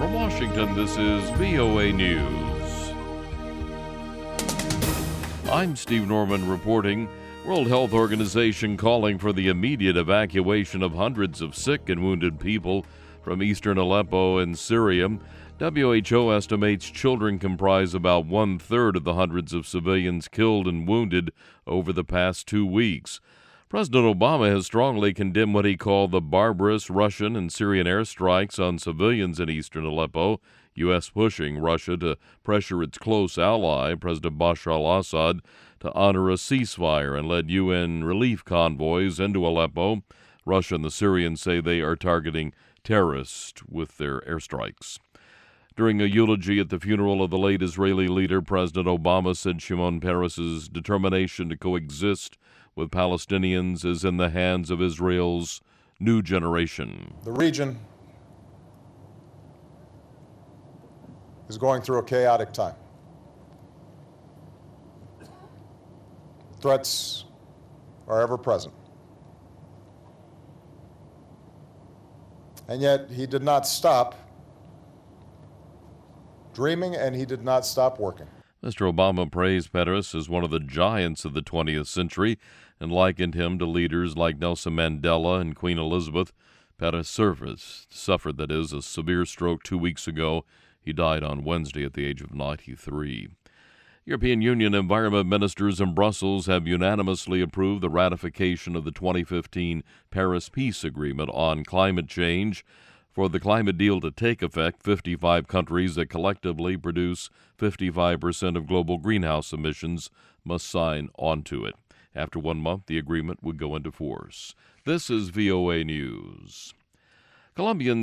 From Washington, this is VOA News. I'm Steve Norman reporting. World Health Organization calling for the immediate evacuation of hundreds of sick and wounded people from eastern Aleppo and Syria. WHO estimates children comprise about one-third of the hundreds of civilians killed and wounded over the past 2 weeks. President Obama has strongly condemned what he called the barbarous Russian and Syrian airstrikes on civilians in eastern Aleppo, U.S. pushing Russia to pressure its close ally, President Bashar al-Assad, to honor a ceasefire and lead UN relief convoys into Aleppo. Russia and the Syrians say they are targeting terrorists with their airstrikes. During a eulogy at the funeral of the late Israeli leader, President Obama said Shimon Peres's determination to coexist with Palestinians is in the hands of Israel's new generation. The region is going through a chaotic time. Threats are ever present. And yet he did not stop dreaming, and he did not stop working. Mr. Obama praised Peres as one of the giants of the 20th century and likened him to leaders like Nelson Mandela and Queen Elizabeth. Peres suffered a severe stroke 2 weeks ago. He died on Wednesday at the age of 93. European Union environment ministers in Brussels have unanimously approved the ratification of the 2015 Paris Peace Agreement on climate change. For the climate deal to take effect, 55 countries that collectively produce 55% of global greenhouse emissions must sign onto it. After 1 month, the agreement would go into force. This is VOA News. Colombian